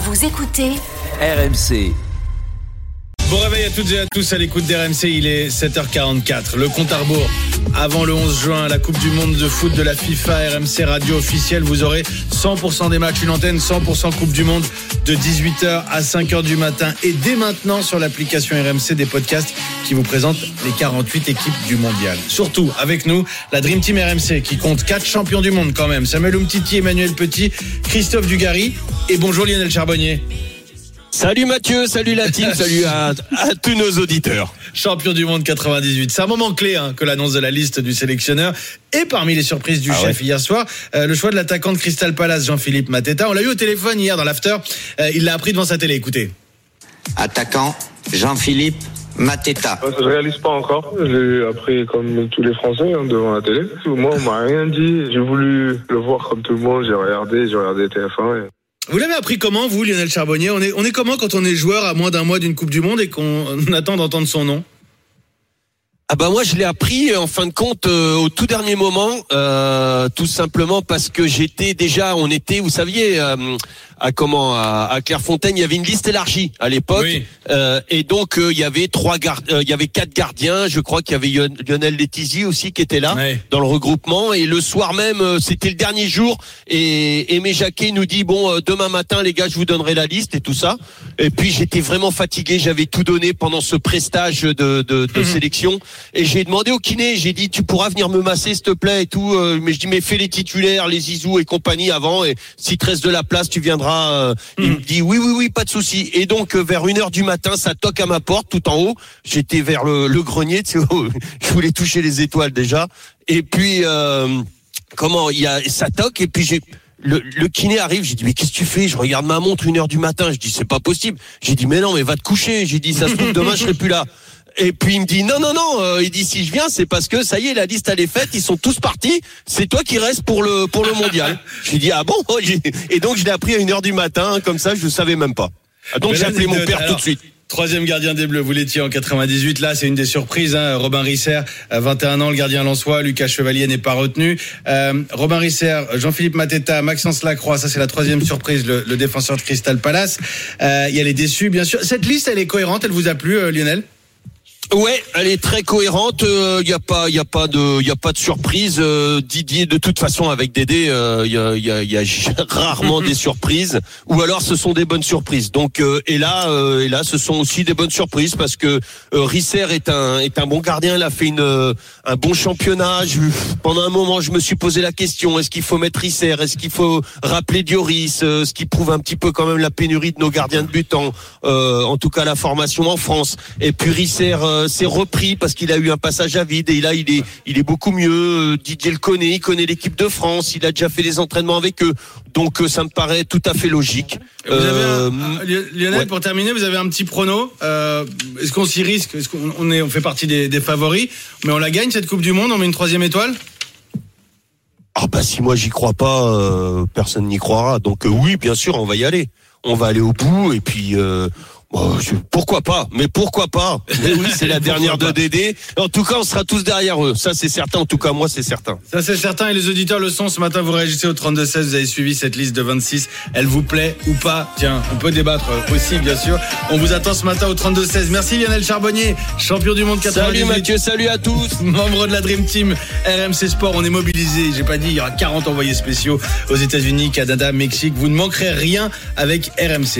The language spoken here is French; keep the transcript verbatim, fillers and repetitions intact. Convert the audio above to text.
Vous écoutez R M C. Bon réveil à toutes et à tous à l'écoute d'R M C, il est sept heures quarante-quatre. Le compte à rebours avant le onze juin, la Coupe du Monde de foot de la FIFA, R M C Radio officielle. Vous aurez cent pour cent des matchs, une antenne cent pour cent Coupe du Monde de dix-huit heures à cinq heures du matin. Et dès maintenant sur l'application R M C, des podcasts qui vous présentent les quarante-huit équipes du mondial. Surtout avec nous, la Dream Team R M C qui compte quatre champions du monde quand même. Samuel Umtiti, Emmanuel Petit, Christophe Dugarry et bonjour Lionel Charbonnier. Salut Mathieu, salut la team, salut à, à tous nos auditeurs. Champion du monde quatre-vingt-dix-huit. C'est un moment clé hein, que l'annonce de la liste du sélectionneur. Et parmi les surprises du ah chef ouais. hier soir, euh, le choix de l'attaquant de Crystal Palace, Jean-Philippe Mateta. On l'a eu au téléphone hier dans l'after. Euh, il l'a appris devant sa télé. Écoutez. Attaquant Jean-Philippe Mateta. Je ne réalise pas encore. J'ai appris comme tous les Français hein, devant la télé. Moi, on m'a rien dit. J'ai voulu le voir comme tout le monde. J'ai regardé, j'ai regardé T F un. Et... Vous l'avez appris comment, vous, Lionel Charbonnier ? On est, on est comment quand on est joueur à moins d'un mois d'une Coupe du Monde et qu'on attend d'entendre son nom ? Ah bah moi je l'ai appris en fin de compte euh, au tout dernier moment, euh, tout simplement parce que j'étais déjà, on était, vous saviez, euh, à comment, à, à Clairefontaine, il y avait une liste élargie à l'époque, oui. euh, et donc euh, il y avait trois gardes, euh, il y avait quatre gardiens, je crois qu'il y avait Lionel Letizy aussi qui était là oui. dans le regroupement, et le soir même, euh, c'était le dernier jour, et Aimé Jacquet nous dit bon, euh, demain matin les gars, je vous donnerai la liste et tout ça, et puis j'étais vraiment fatigué, j'avais tout donné pendant ce prestage de, de, de mmh. sélection. Et j'ai demandé au kiné, j'ai dit tu pourras venir me masser s'il te plaît et tout, euh, mais je dis mais fais les titulaires, les Zizou et compagnie avant, et si te reste de la place tu viendras. Euh, mmh. Il me dit oui oui oui pas de souci. Et donc euh, vers une heure du matin ça toque à ma porte tout en haut. J'étais vers le, le grenier, tu sais, je voulais toucher les étoiles déjà. Et puis euh, comment il y a ça toque et puis j'ai Le, le kiné arrive, j'ai dit mais qu'est-ce que tu fais ? Je regarde ma montre, une heure du matin, je dis c'est pas possible. J'ai dit mais non mais va te coucher. J'ai dit ça se trouve demain je serai plus là. Et puis il me dit non non non, euh, il dit si je viens c'est parce que ça y est la liste elle est faite, ils sont tous partis, c'est toi qui restes pour le pour le mondial. Je lui dis ah bon ? Et donc je l'ai appris à une heure du matin, comme ça je ne savais même pas. Donc j'ai appelé mon père alors... tout de suite. Troisième gardien des Bleus, vous l'étiez en quatre-vingt-dix-huit. Là, c'est une des surprises. Hein. Robin Risser, vingt et un ans, le gardien lensois. Lucas Chevalier n'est pas retenu. Euh, Robin Risser, Jean-Philippe Mateta, Maxence Lacroix. Ça, c'est la troisième surprise, le, le défenseur de Crystal Palace. Euh, il y a les déçus, bien sûr. Cette liste, elle est cohérente. Elle vous a plu, euh, Lionel ? Ouais, elle est très cohérente. Il euh, y a pas, il y a pas de, il y a pas de surprise. Euh, Didier, de toute façon, avec Dédé, il euh, y a, il y a, il y a rarement des surprises. Ou alors, ce sont des bonnes surprises. Donc, euh, et là, euh, et là, ce sont aussi des bonnes surprises parce que euh, Risser est un, est un bon gardien. Il a fait une, euh, un bon championnat. Je, pendant un moment, je me suis posé la question est-ce qu'il faut mettre Risser ? Est-ce qu'il faut rappeler Dioris ? euh, Ce qui prouve un petit peu quand même la pénurie de nos gardiens de but en, euh, en tout cas la formation en France. Et puis Risser. Euh, c'est repris parce qu'il a eu un passage à vide et là il est il est beaucoup mieux. Didier le connaît, il connaît l'équipe de France, il a déjà fait des entraînements avec eux, donc ça me paraît tout à fait logique. Vous euh, avez un, Lionel, ouais. pour terminer, vous avez un petit prono. Euh, est-ce qu'on s'y risque ? Est-ce qu'on on est on fait partie des, des favoris, mais on la gagne cette Coupe du Monde, on met une troisième étoile ? Ah bah si moi j'y crois pas, euh, personne n'y croira. Donc euh, oui, bien sûr, on va y aller. On va aller au bout et puis. Euh, Oh, je, pourquoi pas ? Mais pourquoi pas ? Mais oui, c'est la dernière de Dédé. En tout cas, on sera tous derrière eux. Ça, c'est certain. En tout cas, moi, c'est certain. Ça, c'est certain. Et les auditeurs le sont. Ce matin, vous réagissez au trente-deux seize. Vous avez suivi cette liste de vingt-six. Elle vous plaît ou pas ? Tiens, on peut débattre aussi, bien sûr. On vous attend ce matin au trente-deux seize. Merci Lionel Charbonnier, champion du monde quatre-vingt-dix-huit. Salut Mathieu, salut à tous. Membre de la Dream Team R M C Sport. On est mobilisés. J'ai pas dit, il y aura quarante envoyés spéciaux aux États-Unis, Canada, Mexique. Vous ne manquerez rien avec R M C.